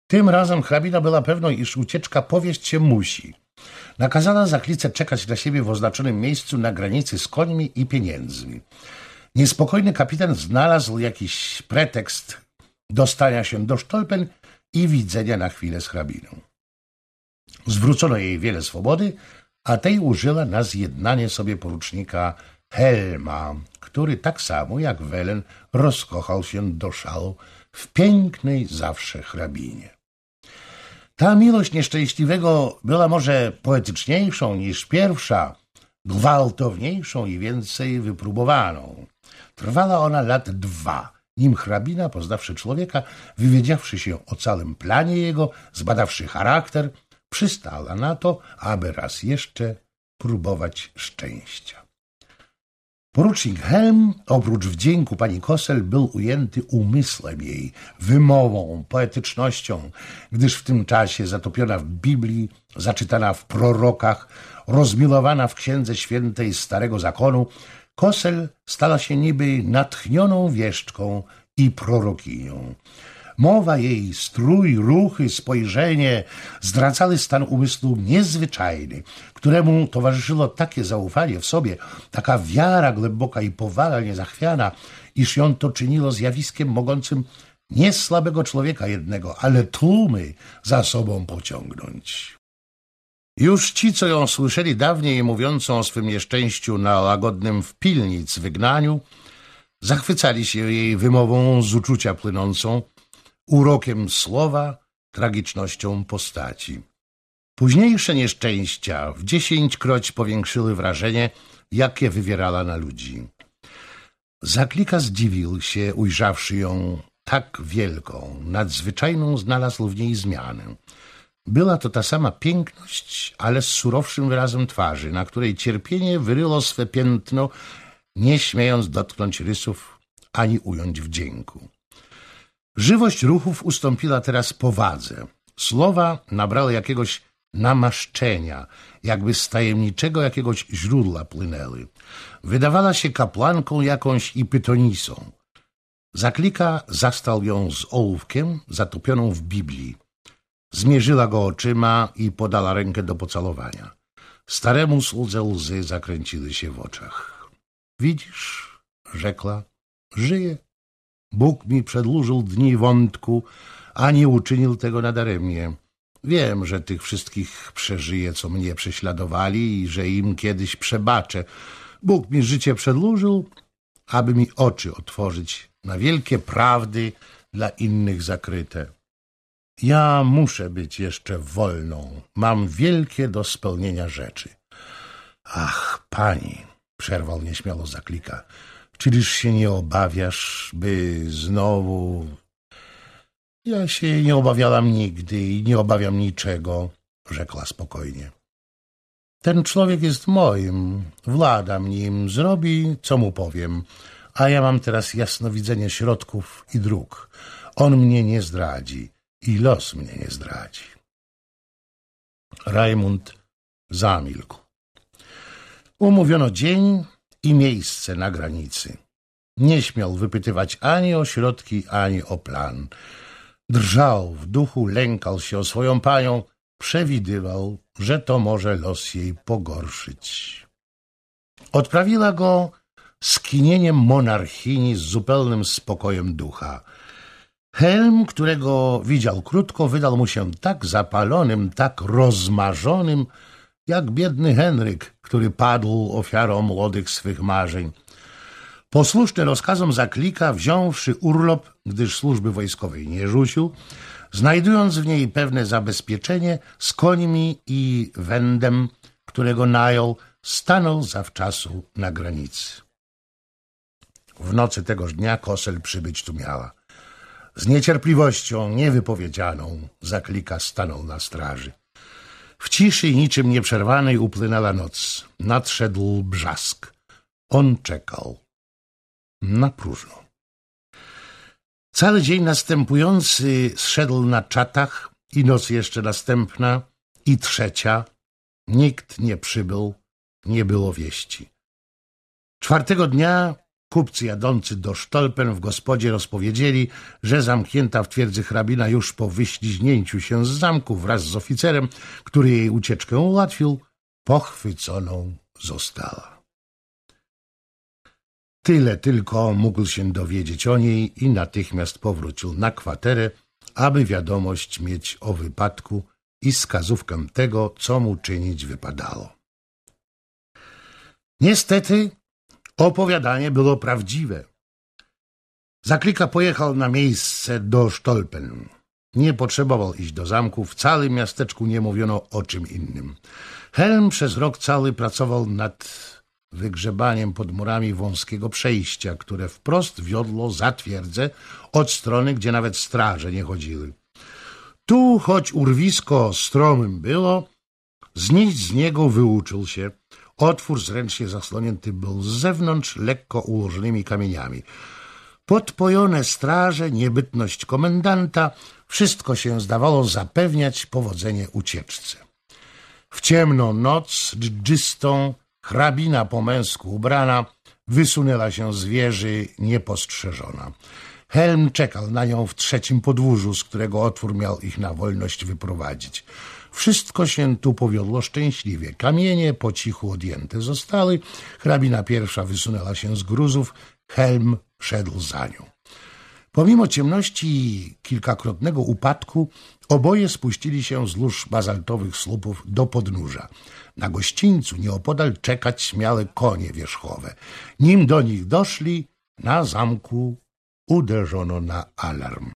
Tym razem hrabina była pewna, iż ucieczka powieść się musi. Nakazała Zaklice czekać na siebie w oznaczonym miejscu na granicy z końmi i pieniędzmi. Niespokojny kapitan znalazł jakiś pretekst dostania się do Stolpen i widzenia na chwilę z hrabiną. Zwrócono jej wiele swobody, a tej użyła na zjednanie sobie porucznika Helma, który tak samo jak Welen rozkochał się do szału w pięknej zawsze hrabinie. Ta miłość nieszczęśliwego była może poetyczniejszą niż pierwsza, gwałtowniejszą i więcej wypróbowaną. Trwała ona lat 2, nim hrabina, poznawszy człowieka, wywiedziawszy się o całym planie jego, zbadawszy charakter, przystała na to, aby raz jeszcze próbować szczęścia. Porucznik Helm, oprócz wdzięku pani Kossel, był ujęty umysłem jej, wymową, poetycznością, gdyż w tym czasie zatopiona w Biblii, zaczytana w prorokach, rozmilowana w Księdze Świętej Starego Zakonu, Kossel stała się niby natchnioną wieszczką i prorokinią. Mowa jej, strój, ruchy, spojrzenie zdradzały stan umysłu niezwyczajny, któremu towarzyszyło takie zaufanie w sobie, taka wiara głęboka i powaga niezachwiana, iż ją to czyniło zjawiskiem mogącym nie słabego człowieka jednego, ale tłumy za sobą pociągnąć. Już ci, co ją słyszeli dawniej mówiącą o swym nieszczęściu na łagodnym w Pilnic wygnaniu, zachwycali się jej wymową z uczucia płynącą, urokiem słowa, tragicznością postaci. Późniejsze nieszczęścia w 10-kroć powiększyły wrażenie, jakie wywierała na ludzi. Zaklika zdziwił się, ujrzawszy ją tak wielką, nadzwyczajną znalazł w niej zmianę. Była to ta sama piękność, ale z surowszym wyrazem twarzy, na której cierpienie wyryło swe piętno, nie śmiejąc dotknąć rysów ani ująć wdzięku. Żywość ruchów ustąpiła teraz powadze. Słowa nabrały jakiegoś namaszczenia, jakby z tajemniczego jakiegoś źródła płynęły. Wydawała się kapłanką jakąś i pytonisą. Zaklika zastał ją z ołówkiem zatopioną w Biblii. Zmierzyła go oczyma i podała rękę do pocalowania. Staremu słudze łzy zakręciły się w oczach. Widzisz, rzekła, żyję. Bóg mi przedłużył dni wątku, a nie uczynił tego nadaremnie. Wiem, że tych wszystkich przeżyję, co mnie prześladowali i że im kiedyś przebaczę. Bóg mi życie przedłużył, aby mi oczy otworzyć na wielkie prawdy dla innych zakryte. Ja muszę być jeszcze wolną. Mam wielkie do spełnienia rzeczy. Ach, pani, przerwał nieśmiało Zaklika, czyliż się nie obawiasz, by znowu... Ja się nie obawiałam nigdy i nie obawiam niczego, rzekła spokojnie. Ten człowiek jest moim, władam nim, zrobi, co mu powiem, a ja mam teraz jasnowidzenie środków i dróg. On mnie nie zdradzi i los mnie nie zdradzi. Rajmund zamilkł. Umówiono dzień i miejsce na granicy. Nie śmiał wypytywać ani o środki, ani o plan. Drżał w duchu, lękał się o swoją panią, przewidywał, że to może los jej pogorszyć. Odprawiła go skinieniem monarchini z zupełnym spokojem ducha. Helm, którego widział krótko, wydał mu się tak zapalonym, tak rozmarzonym, jak biedny Henryk, który padł ofiarą młodych swych marzeń. Posłuszny rozkazom Zaklika, wziąwszy urlop, gdyż służby wojskowej nie rzucił, znajdując w niej pewne zabezpieczenie, z końmi i wędem, którego najął, stanął zawczasu na granicy. W nocy tegoż dnia Kossel przybyć tu miała. Z niecierpliwością niewypowiedzianą Zaklika stanął na straży. W ciszy niczym nieprzerwanej upłynęła noc. Nadszedł brzask. On czekał. Na próżno. Cały dzień następujący zszedł na czatach i noc jeszcze następna i trzecia. Nikt nie przybył, nie było wieści. Czwartego dnia Kupcy jadący do Stolpen w gospodzie rozpowiedzieli, że zamknięta w twierdzy hrabina już po wyśliźnięciu się z zamku wraz z oficerem, który jej ucieczkę ułatwił, pochwyconą została. Tyle tylko mógł się dowiedzieć o niej i natychmiast powrócił na kwaterę, aby wiadomość mieć o wypadku i wskazówkę tego, co mu czynić wypadało. Niestety opowiadanie było prawdziwe. Zaklika pojechał na miejsce do Stolpen. Nie potrzebował iść do zamku, w całym miasteczku nie mówiono o czym innym. Helm przez rok cały pracował nad wygrzebaniem pod murami wąskiego przejścia, które wprost wiodło za twierdzę od strony, gdzie nawet straże nie chodziły. Tu, choć urwisko stromym było, znieść z niego wyuczył się. Otwór zręcznie zasłonięty był z zewnątrz lekko ułożonymi kamieniami. Podpojone straże, niebytność komendanta, wszystko się zdawało zapewniać powodzenie ucieczce. W ciemną noc, dżdżystą, hrabina po męsku ubrana, wysunęła się z wieży niepostrzeżona. Helm czekał na nią w trzecim podwórzu, z którego otwór miał ich na wolność wyprowadzić. Wszystko się tu powiodło szczęśliwie. Kamienie po cichu odjęte zostały. Hrabina pierwsza wysunęła się z gruzów. Helm szedł za nią. Pomimo ciemności i kilkakrotnego upadku, oboje spuścili się z lóż bazaltowych słupów do podnóża. Na gościńcu nieopodal czekać śmiałe konie wierzchowe. Nim do nich doszli, na zamku uderzono na alarm.